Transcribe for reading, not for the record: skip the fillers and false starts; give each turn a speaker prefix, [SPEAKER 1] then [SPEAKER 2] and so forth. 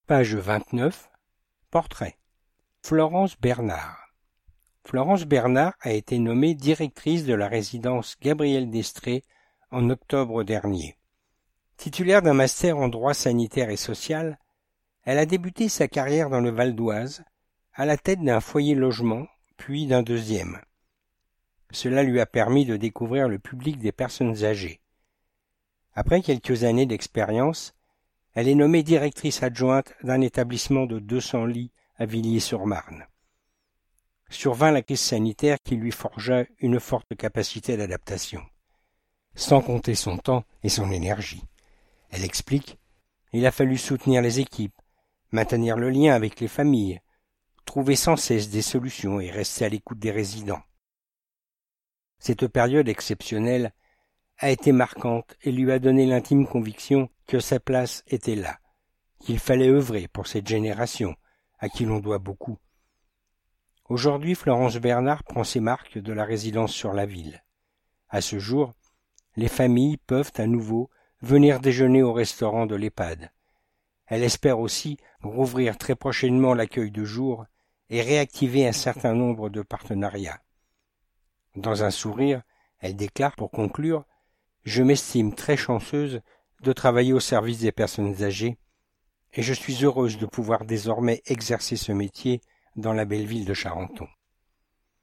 [SPEAKER 1] Page 29. Portrait. Florence Bernard. Florence Bernard a été nommée directrice de la résidence Gabriel d'Estrées en octobre dernier. Titulaire d'un master en droit sanitaire et social, elle a débuté sa carrière dans le Val d'Oise, à la tête d'un foyer logement, puis d'un deuxième. Cela lui a permis de découvrir le public des personnes âgées. Après quelques années d'expérience, elle est nommée directrice adjointe d'un établissement de 200 lits à Villiers-sur-Marne. Survint la crise sanitaire qui lui forgea une forte capacité d'adaptation. Sans compter son temps et son énergie. Elle explique, il a fallu soutenir les équipes, maintenir le lien avec les familles, trouver sans cesse des solutions et rester à l'écoute des résidents. Cette période exceptionnelle a été marquante et lui a donné l'intime conviction que sa place était là, qu'il fallait œuvrer pour cette génération, à qui l'on doit beaucoup. Aujourd'hui, Florence Bernard prend ses marques de la résidence sur la ville. À ce jour, les familles peuvent à nouveau venir déjeuner au restaurant de l'EHPAD. Elle espère aussi rouvrir très prochainement l'accueil de jour et réactiver un certain nombre de partenariats. Dans un sourire, elle déclare pour conclure « Je m'estime très chanceuse de travailler au service des personnes âgées et je suis heureuse de pouvoir désormais exercer ce métier dans la belle ville de Charenton. »